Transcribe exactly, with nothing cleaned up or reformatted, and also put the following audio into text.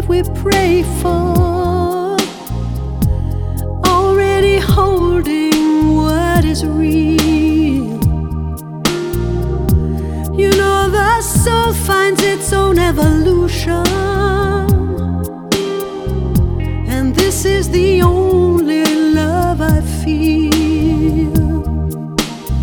we pray for, already holding what is real. You know the soul finds its own evolution, and this is the only love I feel.